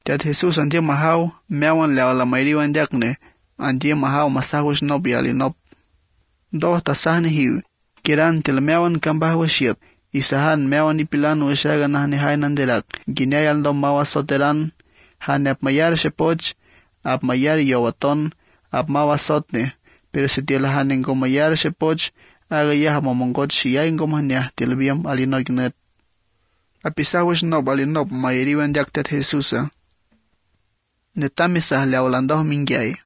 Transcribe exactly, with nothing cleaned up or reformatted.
Tet Jesús antier mahaw meawan lewa la mayriwan yakne antier mahaw masahush nop yalinop. Doh tasahne hiu kiran til meawan kambah washiet isahan meawan ipilan washaga nahne hainan derak gineal dom mawa soteran hanep mayar shepoch ap mayar yowaton ap mawa sotne pero si til hanen ko mayar shepoch aga yah momongot shiyay ngomhanyah til biam alinognet. Apisahush nop alinop mayriwan yak tet Jesusa. Netamisah lewalandoh mingyay.